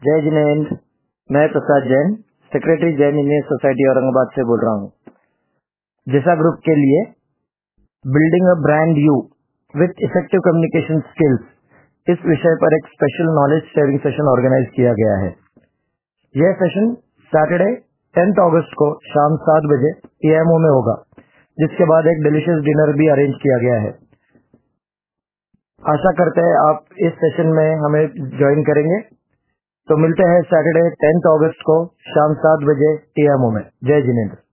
जय जिनेंद्र। मैं Prasad Jain, secretary Jain engineer society Aurangabad से बोल रहा हूँ। जिसा ग्रुप के लिए building a brand you with effective communication skills इस विषय पर एक special knowledge sharing session organise किया गया है। यह सेशन सैटरडे 10 अगस्त को शाम 7 बजे पीएमओ में होगा, जिसके बाद एक डिलीशियस डिनर भी अरेंज किया गया है। आशा करते हैं आप इस सेशन में हमें ज्वाइन करेंगे। तो मिलते हैं सैटरडे 10 अगस्त को शाम 7 बजे पीएमओ में। जय जिनेंद्र।